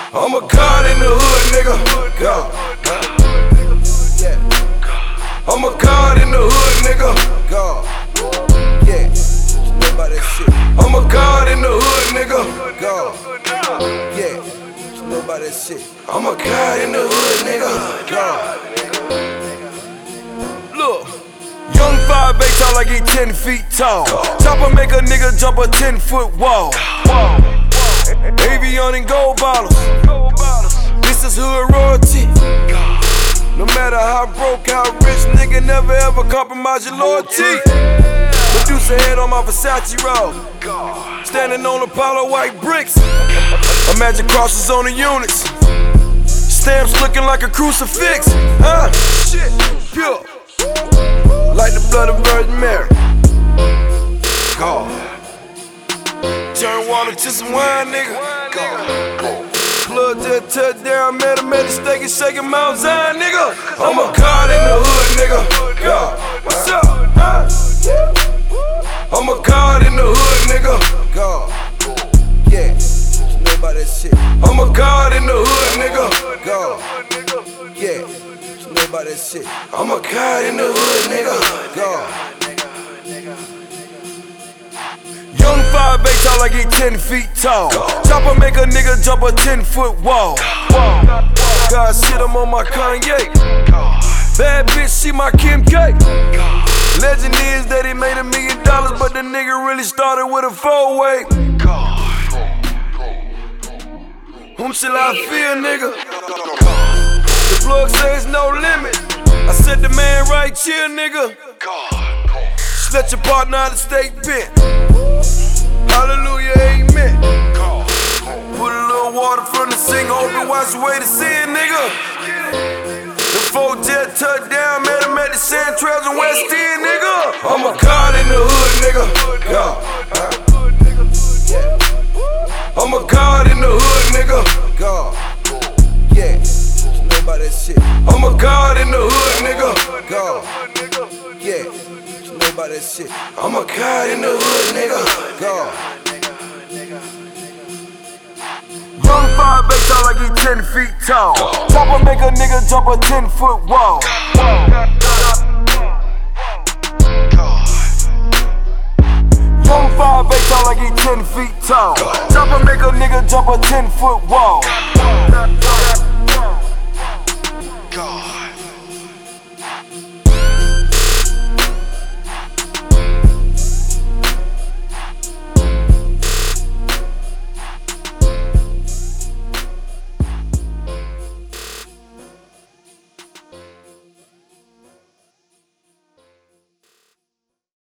I'm a god in the hood, nigga. God. I'm a god in the hood, nigga. God. Yeah. You know about that shit. I'm a god in the hood, nigga. God. Yeah. You know about that shit. I'm a god in the hood, nigga. God. Look. Young 5'8", tall like he 10 feet tall. Chopper make a nigga jump a 10-foot wall. Avion and gold bottles. This is hood royalty. No matter how broke, how rich, nigga, never ever compromise your loyalty. Medusa head on my Versace robe. Standing on Apollo white bricks. Imagine crosses on the units. Stamps looking like a crucifix. Shit, pure. Like the blood of Virgin Mary. God. Turn water to some wine, nigga. God. Plug to a touchdown, met him at the steak and shaking Mount Zion, nigga. I'm a god in the hood, nigga. God. What's up? I'm a god in the hood, nigga. God. Yeah. You know about that shit. I'm a god in the hood, nigga. God. Yeah. You know about that shit. I'm a god in the hood, nigga. God. Young 5'8", tall like he 10 feet tall. Chopper make a nigga jump a 10-foot wall. God shit, I'm on my Kanye. Bad bitch, she my Kim K. Legend is that he made $1 million, but the nigga really started with a 4-way. Whom shall I fear, nigga? The plug says no limit. I said the man right here, nigga. Just let your partner out of state bent. Hallelujah, amen. Put a little water from the sink, hope it wash away the sin, nigga. The 4-jet touchdown, met him at the Sand Trails in West End, nigga. I'm a god in the hood, nigga. God. I'm a god in the hood, nigga. God. Yeah. You know about that shit. I'm a god in the hood, nigga. God. Yeah. You know about that shit. I'm a god in the hood, nigga. God. Young 5'8", tall like he 10 feet tall. Chopper make a nigga jump a 10-foot wall. Young 5'8", tall like he 10 feet tall. Chopper make a nigga jump a 10-foot wall.